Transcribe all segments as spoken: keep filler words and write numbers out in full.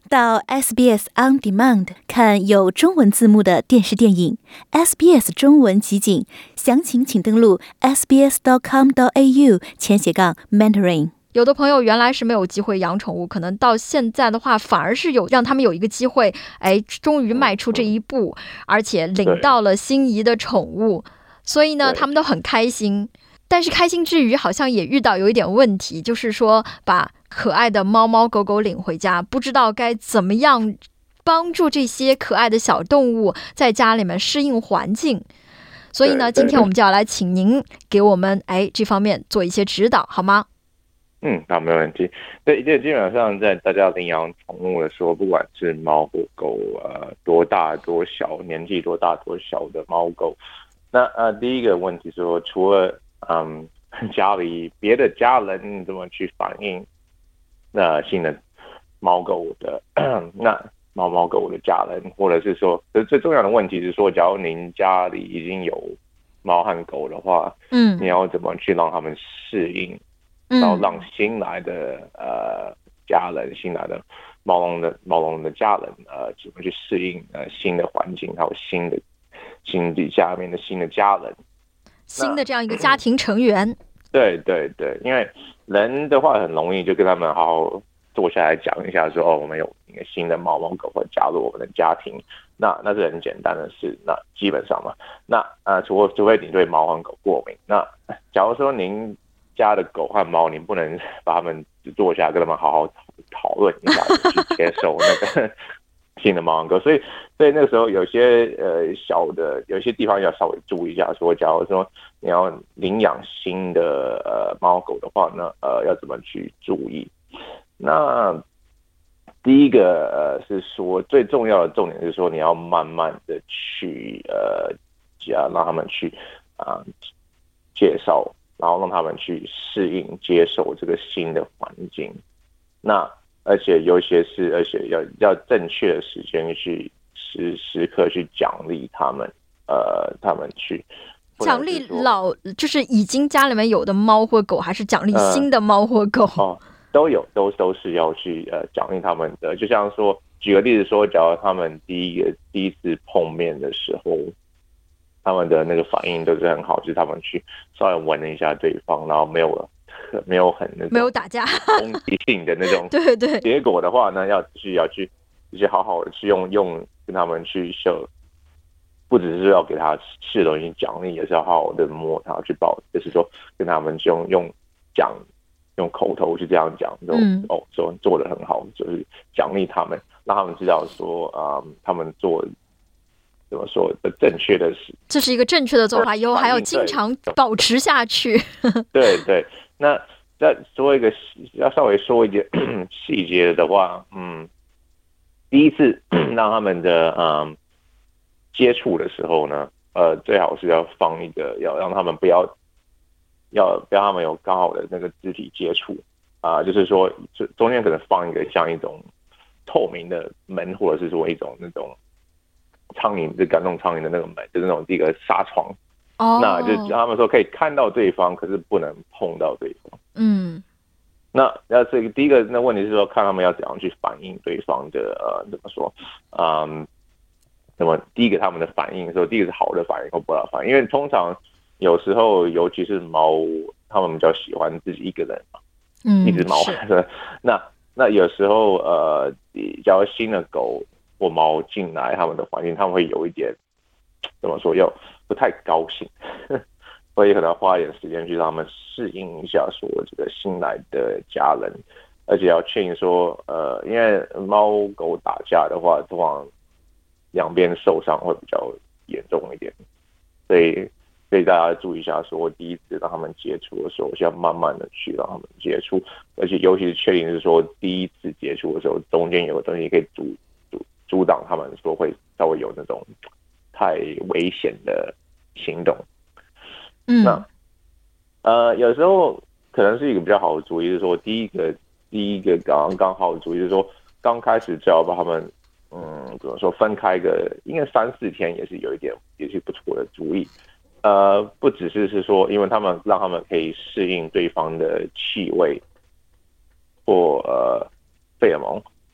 到 S B S On Demand 看有中文字幕的电视电影 S B S 中文集锦，详情请登录 s b s dot com dot a u 前斜杠 mentoring。 有的朋友原来是没有机会养宠物，可能到现在的话反而是有让他们有一个机会，哎，终于迈出这一步，而且领到了心仪的宠物，所以呢他们都很开心。但是开心之余好像也遇到有一点问题，就是说把可爱的猫猫狗狗领回家，不知道该怎么样帮助这些可爱的小动物在家里面适应环境。所以呢今天我们就要来请您给我们哎这方面做一些指导好吗？ 嗯，好，没问题。对，这基本上在大家领养宠物的时候，不管是猫或狗，呃，多大多小，年纪多大多小的猫狗，那呃，第一个问题是说，除了嗯家里别的家人怎么去反映那新的猫狗的那猫猫狗的家人，或者是说，最重要的问题是说，假如您家里已经有猫和狗的话，嗯，你要怎么去让他们适应？然后让新来的呃家人、新来的猫笼的猫笼的家人呃怎么去适应呃新的环境，还有新的新的下面的新的家人， 新的这样一个家庭成员。 对对对，因为人的话很容易就跟他们好好坐下来讲一下说，哦，我们有一个新的猫猫狗会加入我们的家庭，那那是很简单的事，那基本上嘛，那呃除除非你对猫和狗过敏，那假如说您家的狗和猫，你不能把他们坐下跟他们好好讨论一下，去接受那个新的猫和狗。所以，所以那个时候有些呃小的，有些地方要稍微注意一下。说，假如说你要领养新的呃猫狗的话呢，呃要怎么去注意？那第一个呃是说最重要的重点是说你要慢慢的去呃加让他们去啊、呃、介绍。然后让他们去适应、接受这个新的环境。那而且有些是，而且要要正确的时间去时时刻去奖励他们，呃，他们去奖励老就是已经家里面有的猫或狗，还是奖励新的猫或狗？ 呃、哦，都有，都都是要去呃奖励他们的。就像说，举个例子说，假如他们第一个第一次碰面的时候。他们的那个反应都是很好，就是他们去稍微闻了一下对方，然后没有没有很那种没有打架攻击性的那种， 对对。 结果的话呢，要去要去去好好的去用用跟他们去秀，不只是要给他吃的东西奖励，也是要好好的摸他去抱，就是说跟他们用用讲用口头去这样讲，说、嗯、哦说做得很好，就是奖励他们，让他们知道说啊、嗯、他们做。怎么说的正确的是， 这是一个正确的做法，以后还要经常保持下去。 对对，那再说一个，要稍微说一点细节的话，嗯，第一次让他们的嗯接触的时候呢，呃，最好是要放一个，要让他们不要要不要他们有刚好的那个肢体接触啊、呃，就是说中间可能放一个像一种透明的门，或者是说一种那种。苍蝇就感动苍蝇的那个门，就是那种一个纱窗，哦，那就他们说可以看到对方，可是不能碰到对方。嗯，那那这个第一个那问题是说，看他们要怎样去反应对方的呃怎么说，嗯，那么第一个他们的反应说，第一个是好的反应或不好的反应，因为通常有时候尤其是猫，他们比较喜欢自己一个人嘛，嗯，一只猫，那那有时候呃，假如新的狗。或猫进来他们的环境，他们会有一点怎么说，又不太高兴，所以可能要花一点时间去让他们适应一下，说这个新来的家人，而且要确定说，呃，因为猫狗打架的话，通常两边受伤会比较严重一点，所以所以大家注意一下，说第一次让他们接触的时候，要慢慢的去让他们接触，而且尤其是确定是说第一次接触的时候，中间有个东西可以阻。阻挡他们说会稍微有那种太危险的行动。嗯，那呃有时候可能是一个比较好的主意，是说第一个第一个刚刚好的主意是说，刚开始就要把他们嗯怎么说分开个，应该三四天也是有一点也是不错的主意。呃，不只是是说，因为他们让他们可以适应对方的气味或呃费尔蒙。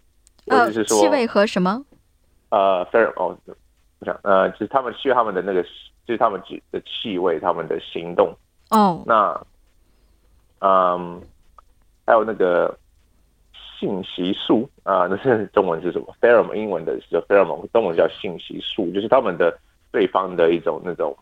呃， 就是说气味和什么？ 呃 pheromone， 我想呃，就是他们需要他们的那个，就是他们的气味，他们的行动。 哦， 那嗯，还有那个信息素啊、呃，那是中文是什么 ？pheromone， 英文的是 pheromone， 中文叫信息素，就是他们的对方的一种那种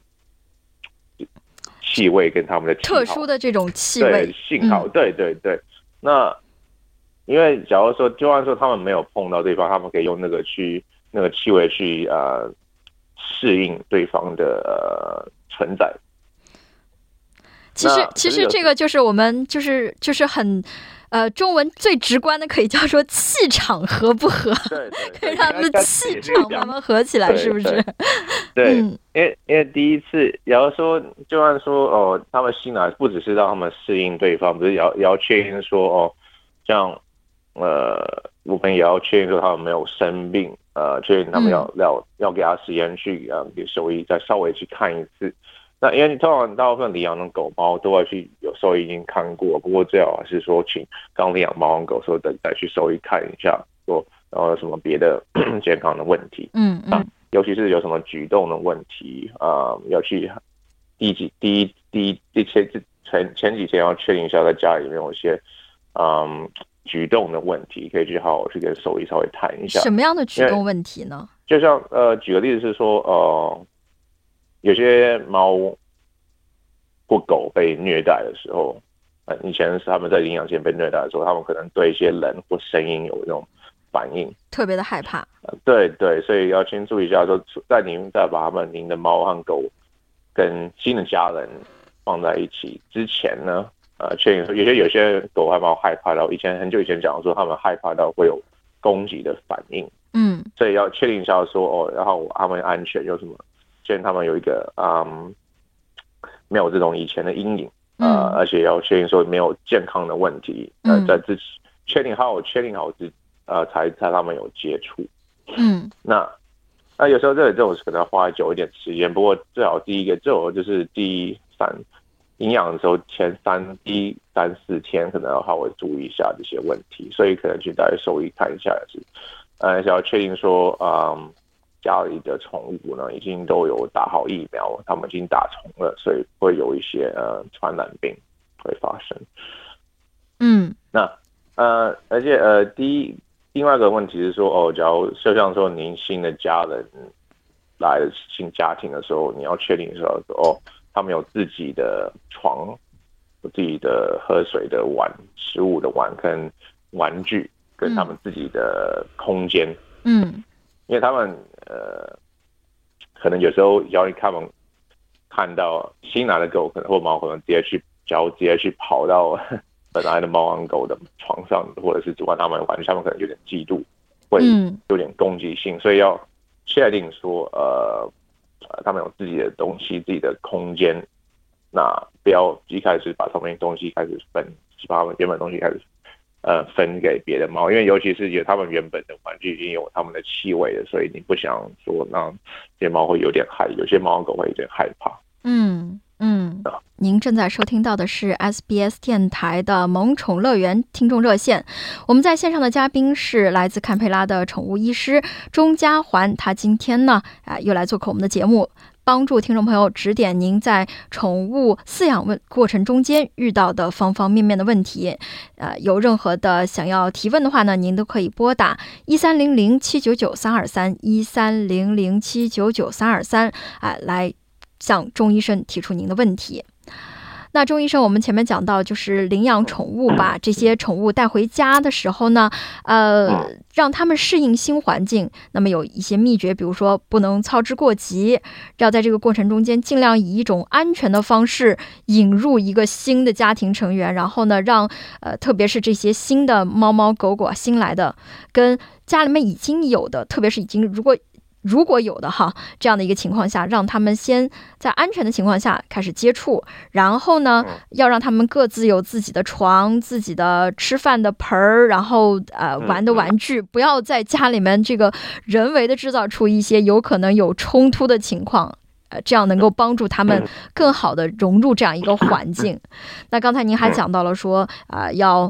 气味跟他们的气特殊的这种气味对信号、嗯，对对对。那因为假如说，就算说他们没有碰到对方，他们可以用那个去那个气味去呃适应对方的呃存在。 其实其实这个就是我们就是就是很。呃，中文最直观的可以叫做气场合不合， 对对对， 可以让他们的气场慢慢合起来，是不是？ 对，嗯、因为因为第一次，也要说，就算说哦，他们新来不只是让他们适应对方，不是也要也要确定说哦，像呃，我们也要确定说他们没有生病，呃，确定他们要、嗯、要要给他时间去呃给兽医再稍微去看一次。那因为通常大部分领养的狗猫都会去有兽医已经看过，不过最好还是说请刚领养猫和狗的时候再再去兽医看一下，说然后有什么别的健康的问题， 嗯嗯、啊， 尤其是有什么举动的问题啊、呃，要去第几第一第一第前前前几天要确定一下在家里面有一些嗯举动的问题，可以去好好去跟兽医稍微谈一下。 什么样的举动问题呢？ 就像呃举个例子是说呃。有些猫或狗被虐待的时候，呃，以前是他们在领养前被虐待的时候，他们可能对一些人或声音有这种反应， 特别的害怕。 呃、对对，所以要先注意一下，说在您在把他们您的猫和狗跟新的家人放在一起之前呢，呃，确定有些有些狗和猫害怕到，以前很久以前讲说他们害怕到会有攻击的反应， 嗯， 所以要确定一下说哦，然后他们安全有什么。确定他们有一个嗯，没有这种以前的阴影，呃， 嗯、 而且要确定说没有健康的问题，呃，在自己确定好，确定好自呃，才才他们有接触， 嗯， 那那有时候这个这种可能要花久一点时间，不过最好第一个最好就是第三营养的时候前三第一三四天可能要稍微注意一下这些问题，所以可能去带兽医看一下也是，呃，想要确定说嗯。家里的宠物呢，已经都有打好疫苗，他们已经打虫了，所以会有一些呃传染病会发生。 嗯， 那呃，而且呃，第一另外一个问题是说，哦，假如就像说您新的家人来新家庭的时候，你要确定说，哦，他们有自己的床、有自己的喝水的碗、食物的碗跟玩具，跟他们自己的空间。 嗯。 因为他们呃，可能有时候要他们看到新来的狗可能或猫，可能直接去，假如直接去跑到本来的猫和狗的床上，或者是主管他们玩具，他们可能有点嫉妒，会有点攻击性，嗯、所以要确定说呃，他们有自己的东西、自己的空间，那不要一开始把他们的东西开始分，把他们原本的东西开始。呃，分给别的猫，因为尤其是有他们原本的玩具已经有他们的气味了，所以你不想说让这些猫会有点害，有些猫狗会有点害怕。 嗯嗯。您正在收听到的是 S B S 电台的萌宠乐园听众热线，我们在线上的嘉宾是来自堪培拉的宠物医师钟嘉环，他今天呢啊、呃、又来做客我们的节目。帮助听众朋友指点您在宠物饲养过程中间遇到的方方面面的问题，呃，有任何的想要提问的话呢，您都可以拨打一三零零七九九三二三一三零零七九九三二三啊，来向钟医生提出您的问题。那钟医生，我们前面讲到，就是领养宠物，把这些宠物带回家的时候呢，呃，让他们适应新环境。那么有一些秘诀，比如说不能操之过急，要在这个过程中间尽量以一种安全的方式引入一个新的家庭成员，然后呢，让呃，特别是这些新的猫猫狗狗新来的，跟家里面已经有的，特别是已经如果。如果有的哈，这样的一个情况下，让他们先在安全的情况下开始接触，然后呢，要让他们各自有自己的床、自己的吃饭的盆儿，然后呃玩的玩具，不要在家里面这个人为的制造出一些有可能有冲突的情况。呃，这样能够帮助他们更好的融入这样一个环境。那刚才您还讲到了说，啊、呃，要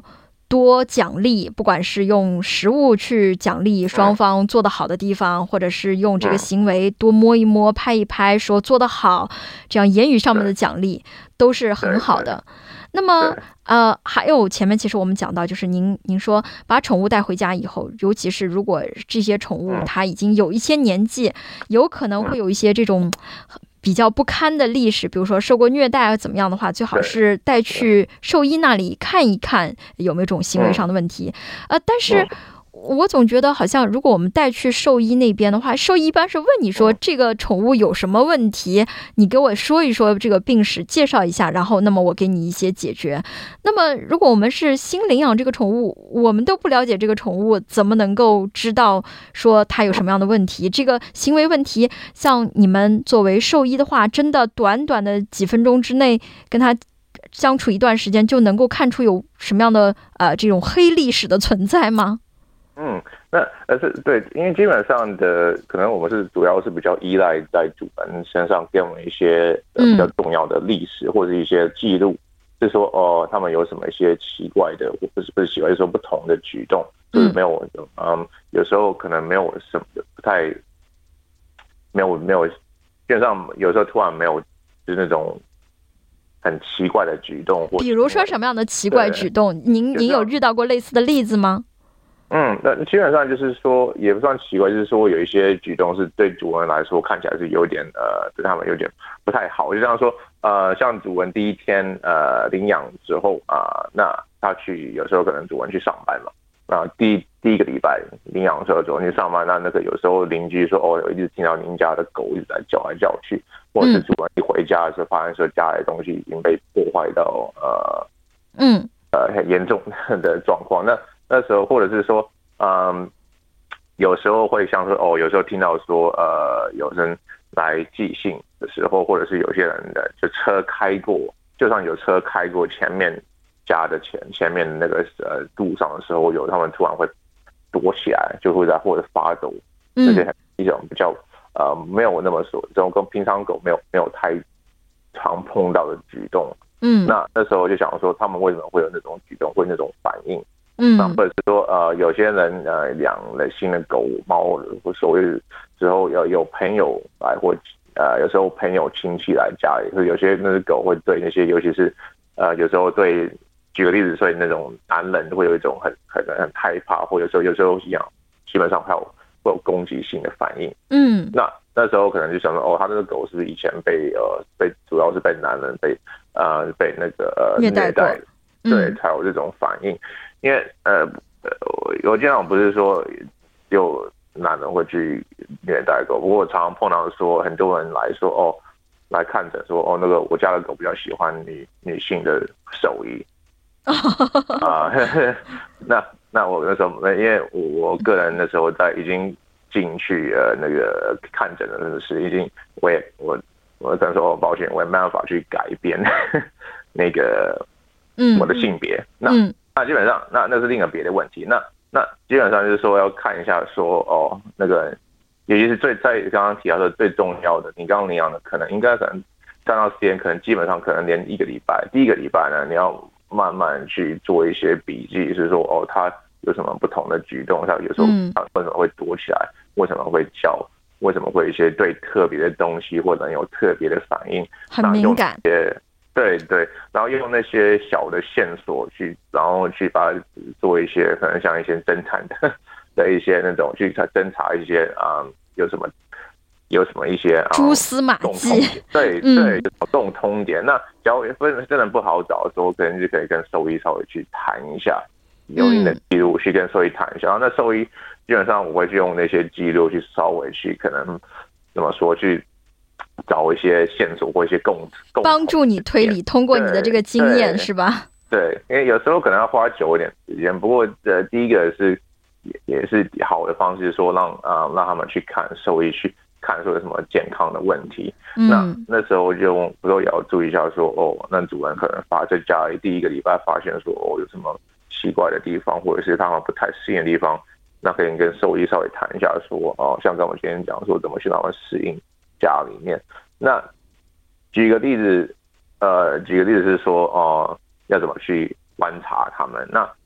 多奖励，不管是用食物去奖励双方做得好的地方，或者是用这个行为多摸一摸、拍一拍，说做得好，这样言语上面的奖励都是很好的。那么呃，还有前面其实我们讲到，就是您您说把宠物带回家以后，尤其是如果这些宠物它已经有一些年纪，有可能会有一些这种比较不堪的历史，比如说受过虐待怎么样的话，最好是带去兽医那里看一看有没有这种行为上的问题。呃，但是我总觉得好像如果我们带去兽医那边的话，兽医一般是问你说这个宠物有什么问题，你给我说一说这个病史，介绍一下，然后那么我给你一些解决。那么如果我们是新领养这个宠物，我们都不了解这个宠物，怎么能够知道说它有什么样的问题？这个行为问题，像你们作为兽医的话，真的短短的几分钟之内跟它相处一段时间，就能够看出有什么样的呃这种黑历史的存在吗？ 嗯，那呃是对，因为基本上的可能我们是主要是比较依赖在主人身上给我们一些、呃、比较重要的历史或者一些记录，是说哦他们有什么一些奇怪的，或不是不是奇怪，就是说不同的举动，就是没有嗯有时候可能没有什么不太没有没有，基本上有时候突然没有就是那种很奇怪的举动，或比如说什么样的奇怪举动？您您有遇到过类似的例子吗？ 嗯，那基本上就是说，也不算奇怪，就是说有一些举动是对主人来说看起来是有点呃，对他们有点不太好。就像说，呃，像主人第一天呃领养之后啊、呃，那他去有时候可能主人去上班嘛，那第一第一个礼拜领养的时候，主人去上班，那那个有时候邻居说哦，我一直听到您家的狗一直在叫来叫去，或者是主人一回家的时候发现说家里的东西已经被破坏到呃嗯呃很严重的状况，那。那时候，或者是说，嗯，有时候会像说，哦，有时候听到说，呃，有人来寄信的时候，或者是有些人的就车开过，就算有车开过前面家的前前面那个呃路上的时候，有他们突然会躲起来，就会在或者发抖，这些一种比较呃没有那么说，这种跟平常狗没有没有太常碰到的举动。嗯，那那时候就想说，他们为什么会有那种举动，会那种反应？嗯，或者是说，呃，有些人呃养了新的狗猫，或所谓之后有有朋友来，或呃有时候朋友亲戚来家里，所以有些那只狗会对那些，尤其是呃有时候对，举个例子，所以那种男人会有一种很可能很害怕，或者说有时候养基本上还有会有攻击性的反应。嗯，那那时候可能就想说，哦，他这个狗是不是以前被呃被主要是被男人被呃被那个呃虐待过， 对，才有这种反应。因为呃，我经常不是说有男人会去虐待狗，不过我常常碰到说很多人来说哦，来看诊说哦，那个我家的狗比较喜欢女女性的兽医啊、呃，那那我那时候因为我个人那时候在已经进去呃那个看诊的那个是已经我也我我只能说哦抱歉，我也没办法去改变那个我的性别、嗯、那。嗯那基本上，那那是另一个别的问题。那那基本上就是说要看一下说哦，那个，尤其是最在刚刚提到的最重要的，你刚刚领养的可能应该可能三到四天，可能基本上可能连一个礼拜，第一个礼拜呢，你要慢慢去做一些笔记，是说哦，它有什么不同的举动，像有时候它为什么会躲起来，为什么会叫，为什么会有一些对特别的东西或者有特别的反应， 很敏感。 对对，然后用那些小的线索去，然后去把它做一些可能像一些侦探的的一些那种去侦查一些啊、嗯、有什么有什么一些、嗯、 蛛丝马迹， 对对，找共通点。那假如真的不好找的时候，可能就可以跟兽医稍微去谈一下，用你的记录去跟兽医谈一下。然后那兽医基本上我会去用那些记录去稍微去可能怎么说去。找一些线索或一些共帮助你推理，通过你的这个经验是吧？ 对，因为有时候可能要花久一点时间。不过呃，第一个是也也是好的方式，说让啊、呃、让他们去看兽医，去看说有什么健康的问题。嗯、那那时候就不过也要注意一下说，哦，那主人可能发在家里第一个礼拜发现说哦有什么奇怪的地方，或者是他们不太适应的地方，那可以跟兽医稍微谈一下说哦，像跟我今天讲说怎么去让他们适应。家里面，那举个例子，呃，举个例子是说，哦、呃，要怎么去观察他们？那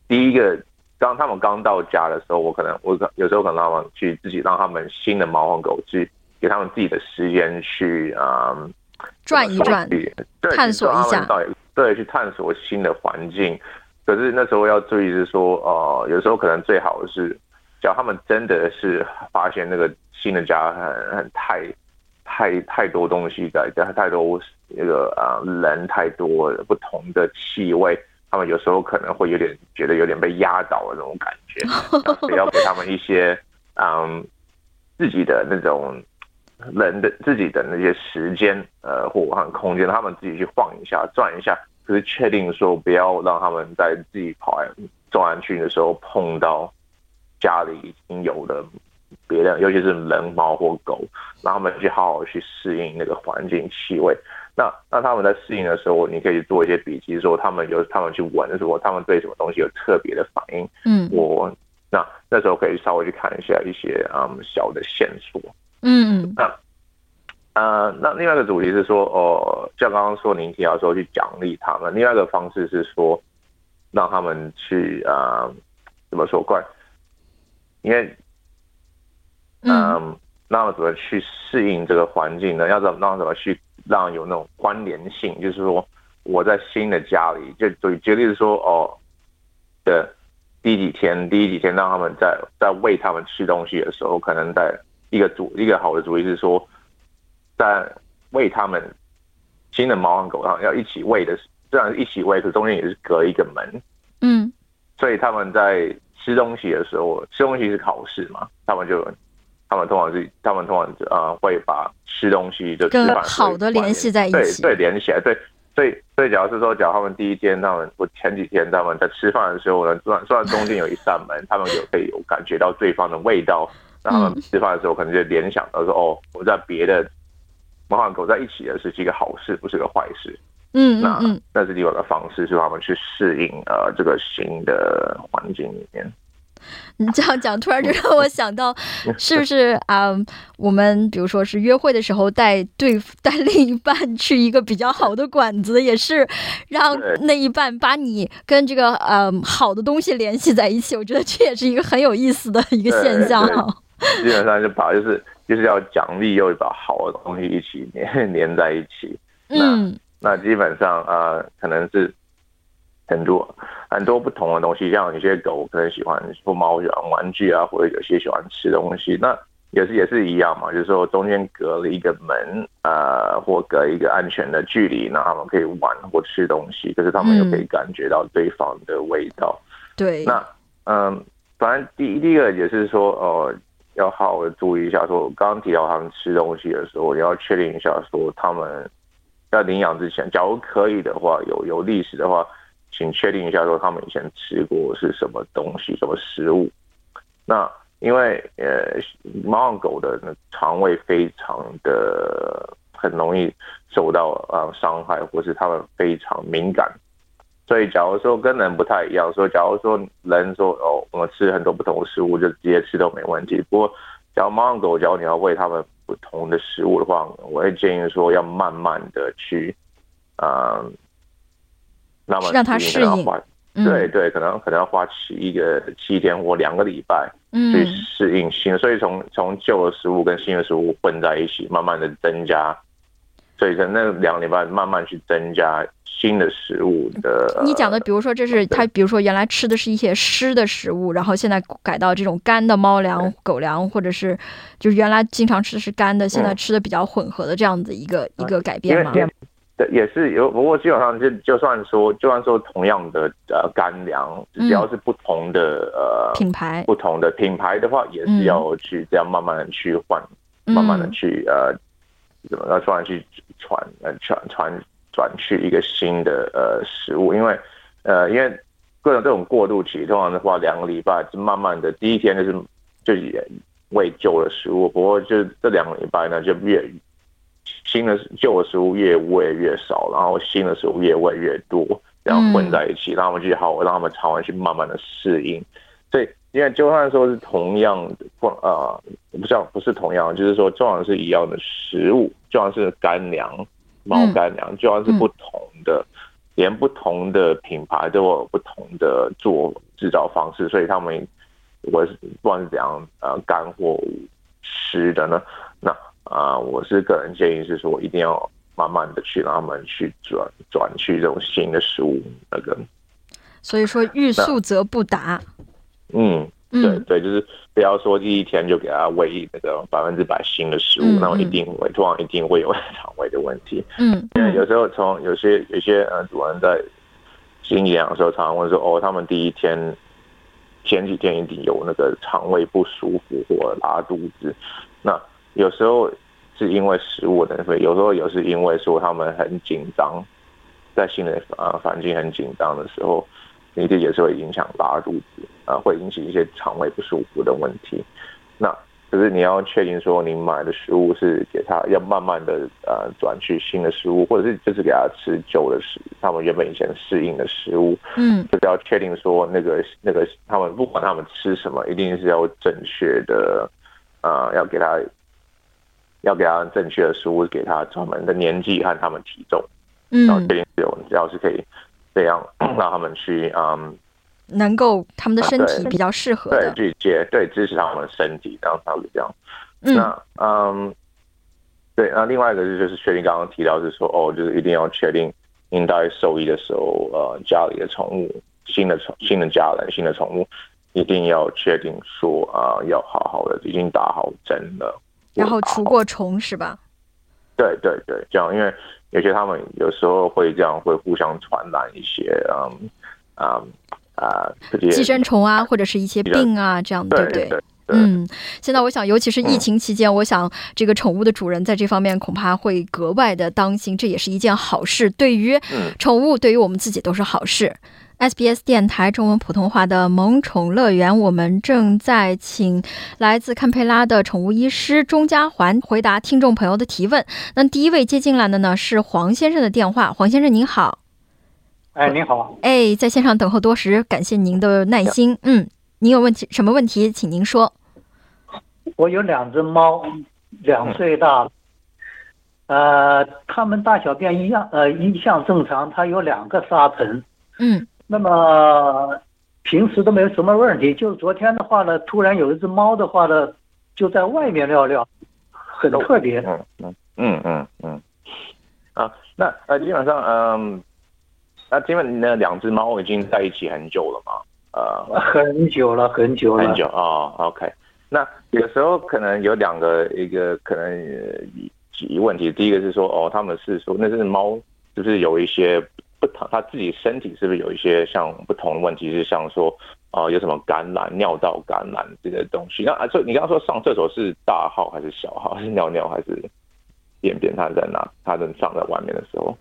第一个，当他们刚到家的时候，我可能我有时候可能让他们去自己让他们新的猫和狗去给他们自己的时间去啊、嗯、 转一转，探索一下， 对，去探索新的环境。可是那时候要注意是说，呃，有时候可能最好是，只要他们真的是发现那个新的家很很太太太多东西在，太多那个啊、呃、人太多不同的气味，他们有时候可能会有点觉得有点被压倒的那种感觉，所以要给他们一些嗯自己的那种人的自己的那些时间呃或空间，他们自己去晃一下转一下。可是确定说不要让他们在自己跑来走来去的时候碰到家里已经有的别的，尤其是人、猫或狗，让他们去好好去适应那个环境气味。那那他们在适应的时候，你可以做一些笔记，说他们有他们去闻的时候，他们对什么东西有特别的反应。嗯，我那那时候可以稍微去看一下一些嗯小的线索。嗯嗯，那。呃，那另外一个主题是说，哦，像刚刚说您提到说去奖励他们，另外一个方式是说，让他们去啊、呃，怎么说怪？因为，嗯、呃，让他们怎么去适应这个环境呢？要怎么让怎么去让有那种关联性？就是说，我在新的家里，就就举例是说，哦，的第几天，第几天让他们在在喂他们吃东西的时候，可能在一个主一个好的主意是说。在喂他们新的猫和狗，然后要一起喂的，虽然是一起喂，可中间也是隔一个门，嗯，所以他们在吃东西的时候，吃东西是考试嘛，他们就他们通常是他们通常呃会把吃东西就吃饭跟好的联系在一起， 对对联系起来，对，所以所以假如是说，假如他们第一天，他们我前几天他们在吃饭的时候呢，虽然虽然中间有一扇门，他们有可以有感觉到对方的味道，那他们吃饭的时候可能就联想到说，哦，我在别的。猫和狗在一起的是一个好事，不是个坏事。嗯嗯嗯，那那是另外一个方式，是让他们去适应呃这个新的环境里面。 你这样讲，突然就让我想到，是不是啊、呃？我们比如说是约会的时候，带对带另一半去一个比较好的馆子，也是让那一半把你跟这个呃好的东西联系在一起。我觉得这也是一个很有意思的一个现象哈。 基本上就把就是就是要奖励，又把好的东西一起连连在一起。嗯，那那基本上呃可能是很多很多不同的东西，像有些狗可能喜欢或猫喜欢玩具啊，或者有些喜欢吃东西，那也是也是一样嘛，就是说中间隔了一个门呃或隔一个安全的距离，那他们可以玩或吃东西，可是他们又可以感觉到对方的味道。 嗯、对， 那嗯，反正第第一个也是说呃。要好好的注意一下，说刚刚提到他们吃东西的时候，你要确定一下，说他们在领养之前，假如可以的话，有有历史的话，请确定一下，说他们以前吃过是什么东西，什么食物。那因为呃，猫和狗的肠胃非常的很容易受到呃伤害，或是他们非常敏感。所以，假如说跟人不太一样，说假如说人说哦，我们吃很多不同的食物，就直接吃都没问题。不过，假如猫和狗，假如你要喂它们不同的食物的话，我会建议说要慢慢的去，呃，那么让它适应。 嗯、对对，可能可能要花七一个七天或两个礼拜去适应新的，嗯、所以从从旧的食物跟新的食物混在一起，慢慢的增加。所以在那两个礼拜慢慢去增加新的食物的。 你讲的，比如说这是他，比如说原来吃的是一些湿的食物，然后现在改到这种干的猫粮、狗粮，或者是就是原来经常吃的是干的，现在吃的比较混合的这样子一个、嗯、一个改变吗？ 也是有，不过基本上就就算说，就算说同样的呃干粮，只要是不同的、嗯、呃品牌， 不同的品牌的话，也是要去这样慢慢的去换，嗯、慢慢的去呃。怎么要突然去传呃传传转去一个新的呃食物？因为呃因为各种这种过渡期，通常的话两个礼拜，就慢慢的第一天就是就喂旧的食物，不过就这两个礼拜呢，就越新的旧的食物越喂越少，然后新的食物越喂越多，然后混在一起，让他们去好让他们肠胃去慢慢的适应，所以。因为就算说是同样的，呃，不是不是同样，就是说，就算是一样的食物，就算是干粮、猫干粮，就算是不同的连不同的品牌都有不同的做制造方式，所以他们我是不管是怎样呃干或湿的呢，那啊、呃、我是个人建议是说一定要慢慢的去让他们去转转去这种新的食物那个。 所以说欲速则不达。 嗯，对对，就是不要说第一天就给他喂那个百分之百新的食物，嗯、那我一定会通常一定会有肠胃的问题。嗯，因为有时候从有些有些呃主人在新养的时候，常常问说哦，他们第一天前几天一定有那个肠胃不舒服或拉肚子，那有时候是因为食物的问题，有时候也是因为说他们很紧张，在新的呃环境很紧张的时候。一定也是会影响拉肚子啊、呃，会引起一些肠胃不舒服的问题。那可是你要确定说，你买的食物是给他要慢慢的呃转去新的食物，或者是就是给他吃旧的食，他们原本以前适应的食物。嗯，就是要确定说那个那个他们不管他们吃什么，一定是要正确的啊、呃，要给他要给他正确的食物，给他他们的年纪和他们体重。嗯，然后确定有要是可以。这样让他们去嗯， 能够他们的身体比较适合的， 对，去接对支持他们的身体，然后他们这样。嗯、那嗯，对，那另外一个就是确定刚刚提到是说哦，就是一定要确定您在兽医的时候，呃，家里的宠物新的宠新的家人新的宠物一定要确定说啊、呃，要好好的已经打好针了， 然后除过虫是吧？ 对对对，这样因为。有些他们有时候会这样，会互相传染一些嗯啊啊这些寄生虫啊，或者是一些病啊，这样对不对？ 对嗯，现在我想，尤其是疫情期间，嗯、我想这个宠物的主人在这方面恐怕会格外的当心，这也是一件好事，对于宠物，对于我们自己都是好事。S B S 电台中文普通话的萌宠乐园，我们正在请来自堪培拉的宠物医师钟家环回答听众朋友的提问。那第一位接进来的呢是黄先生的电话，黄先生您好。 哎，您好。 哎，在线上等候多时，感谢您的耐心。嗯，您有问题什么问题，请您说。 我有两只猫，两岁大，呃，它们大小便一样，呃，一向正常，它有两个沙盆。 嗯。 那么平时都没有什么问题，就是昨天的话呢，突然有一只猫的话呢，就在外面尿尿，很特别。 嗯嗯嗯嗯嗯。啊，那呃，基本上，嗯，那基本那两只猫已经在一起很久了嘛？呃， 很久了，很久了。 很久哦 ，OK。那有时候可能有两个一个可能几问题，第一个是说，哦，他们是说那只猫就是有一些。不同，他自己身体是不是有一些像不同的问题？是像说，呃，有什么感染、尿道感染这些东西？那啊，就你刚刚说上厕所是大号还是小号？是尿尿还是便便？他在哪？他能上在外面的时候？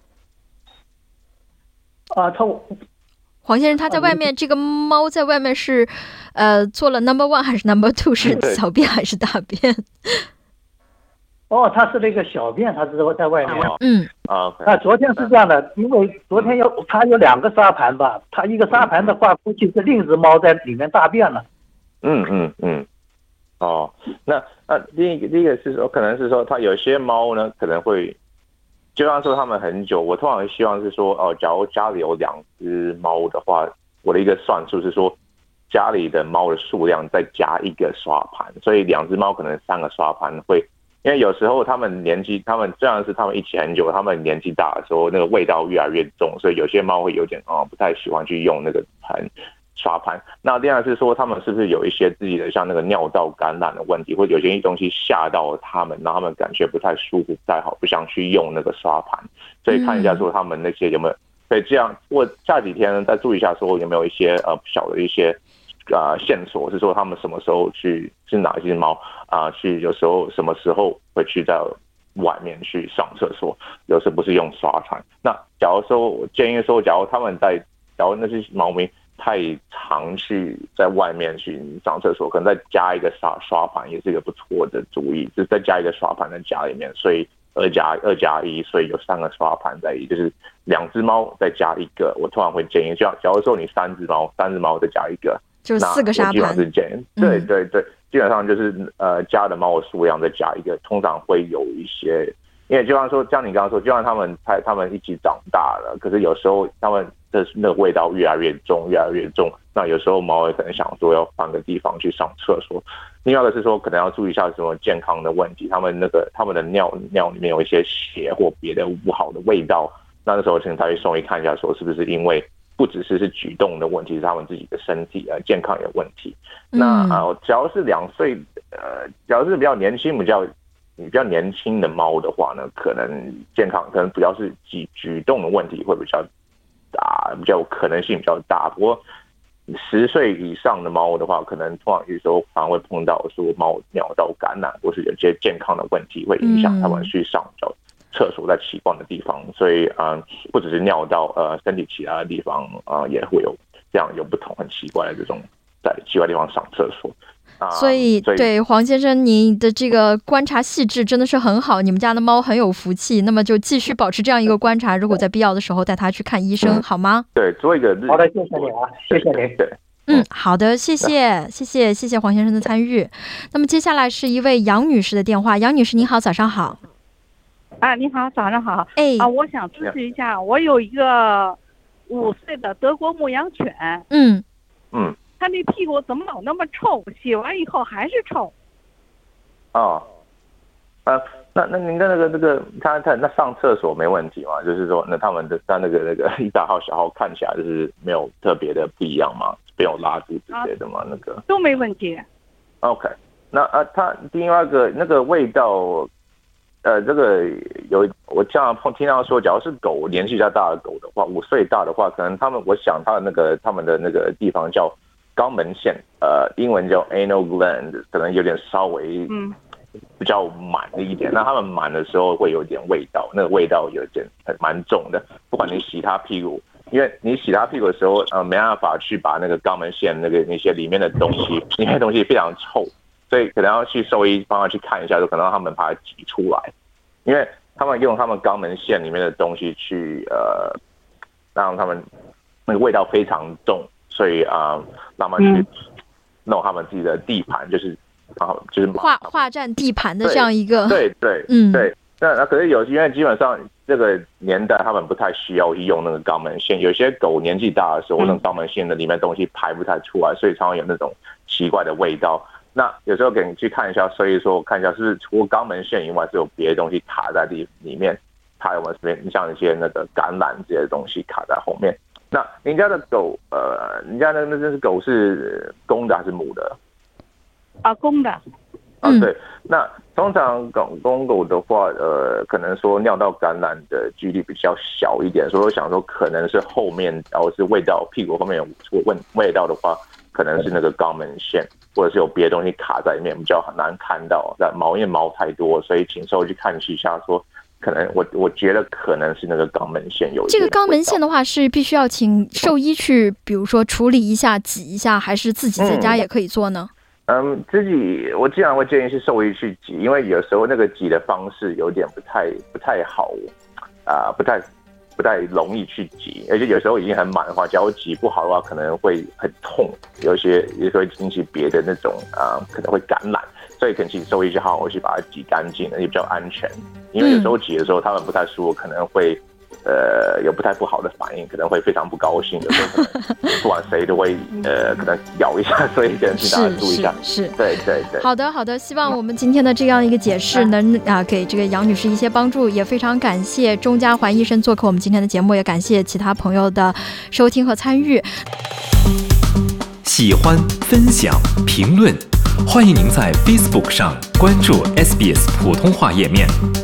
啊，他黄先生他在外面，啊、这个猫在外面是，呃，做了 number one 还是 number two？ 是小便还是大便？ 哦，它是那个小便，它是在外面。 嗯啊， 那昨天是这样的，因为昨天有它有两个沙盘吧，它一个沙盘的话，估计是另一只猫在里面大便了。 嗯嗯嗯。哦，那那第一个第一个是说，可能是说它有些猫呢，可能会，就像说它们很久，我通常希望是说，哦，假如家里有两只猫的话，我的一个算术是说，家里的猫的数量再加一个刷盘，所以两只猫可能三个刷盘会。因为有时候他们年纪，他们虽然是他们一起很久，他们年纪大的时候，那个味道越来越重，所以有些猫会有点啊、嗯、不太喜欢去用那个盘刷盘。那另外是说，他们是不是有一些自己的像那个尿道感染的问题，或者有些东西吓到他们，让他们感觉不太舒服、不太好，不想去用那个刷盘。所以看一下说他们那些有没有，所以这样或下几天呢再注意一下说有没有一些呃小的一些。呃，线索是说他们什么时候去是哪一只猫啊、呃？去有时候什么时候会去在外面去上厕所，有时候不是用刷盘。那假如说我建议说，假如他们在，假如那些猫咪太常去在外面去上厕所，可能再加一个刷刷盘也是一个不错的主意，就是再加一个刷盘在家里面，所以二加二加一，所以有三个刷盘在一，就是两只猫再加一个。我通常会建议，假假如说你三只猫，三只猫再加一个。 就是四个沙盘， 基本上是建议，对对对，基本上就是呃加的猫的数量再加一个，通常会有一些因为就像说，像你刚刚说，就像他们他他们一起长大了，可是有时候他们的那个味道越来越重，越来越重。那有时候猫也可能想说要换个地方去上厕所。另外一个是说，可能要注意一下什么健康的问题，他们那个他们的尿尿里面有一些血或别的不好的味道，那那时候请他去兽医看一下，说是不是因为不只是是举动的问题，是他们自己的身体呃健康有问题。那啊、呃，只要是两岁呃，只要是比较年轻、比较比较年轻的猫的话呢，可能健康可能比较是举举动的问题会比较大，比较有可能性比较大。不过十岁以上的猫的话，可能通常有时候反而会碰到说猫尿道感染，或是有些健康的问题会影响他们去上比较厕所在习惯的地方，所以嗯、呃，不只是尿道，呃，身体其他的地方啊、呃、也会有这样有不同很奇怪的这种在奇怪的地方上厕所。啊、 所以， 所以对黄先生，你的这个观察细致真的是很好，你们家的猫很有福气。那么就继续保持这样一个观察，如果在必要的时候带它去看医生，嗯、好吗？ 对，做一个日。 好的，谢谢你啊，谢谢你。 对， 嗯，好的，谢谢，谢谢，谢谢黄先生的参与。那么接下来是一位杨女士的电话，杨女士您好，早上好。 啊，你好，早上好。 哎， 啊，我想咨询一下，我有一个五岁的德国牧羊犬。 嗯嗯。 它那屁股怎么老那么臭？洗完以后还是臭。 哦，啊，那那您的那个那个，他他那上厕所没问题吗？就是说，那他们的他那个那个一大号小号看起来就是没有特别的不一样吗？没有拉肚子之类的吗？啊、那个都没问题。 OK， 那啊，他另外一个那个味道。呃，这个有我这样听到说，假如是狗年纪比较大的狗的话，五岁大的话，可能他们我想他的那个他们的那个地方叫肛门腺，呃，英文叫 anal gland， 可能有点稍微比较满了一点。嗯、那他们满的时候会有点味道，那个味道有点蛮重的。不管你洗他屁股，因为你洗他屁股的时候，呃，没办法去把那个肛门腺那个那些里面的东西，里面的东西非常臭。所以可能要去兽医帮他去看一下，就可能让他们把它挤出来，因为他们用他们肛门腺里面的东西去呃，让他们那个味道非常重，所以啊、呃，让他们去弄他们自己的地盘，就是啊，就是划划占地盘的这样一个， 对对，嗯，对。那那可是有因为基本上这个年代他们不太需要去用那个肛门腺，有些狗年纪大的时候，那个肛门腺的里面东西排不太出来，所以常常有那种奇怪的味道。那有时候给你去看一下，所以说看一下是不是除了肛门腺以外，是有别的东西卡在里里面，它有没有像一些那个感染这些东西卡在后面。那您家的狗，呃，您家的那只狗是公的还是母的？ 啊，公的。 啊，对。那通常公公狗的话，呃，可能说尿道感染的几率比较小一点，所以我想说可能是后面，然后是味道，屁股后面有味味道的话，可能是那个肛门腺。或者是有别的东西卡在里面，比较很难看到。但毛因为毛太多，所以请兽医去看一下，说可能我我觉得可能是那个肛门腺有。 这个肛门腺的话，是必须要请兽医去，比如说处理一下、挤一下，还是自己在家也可以做呢？ 嗯, 嗯，自己我经常会建议是兽医去挤，因为有时候那个挤的方式有点不太不太好啊、呃，不太。不太容易去挤，而且有时候已经很满的话，假如挤不好的话，可能会很痛，有些也会引起别的那种啊、呃，可能会感染，所以恳请兽医去好好去把它挤干净，也比较安全。因为有时候挤的时候，他们不太舒服，可能会呃有不太不好的反应，可能会非常不高兴，有时候可能不管谁都会呃可能咬一下，所以可能请大家注意一下。 是，是是对对对。 好的好的，希望我们今天的这样一个解释能啊给这个杨女士一些帮助，也非常感谢钟家环医生做客我们今天的节目，也感谢其他朋友的收听和参与。 喜欢、分享、评论，欢迎您在 Facebook 上关注 S B S 普通话页面。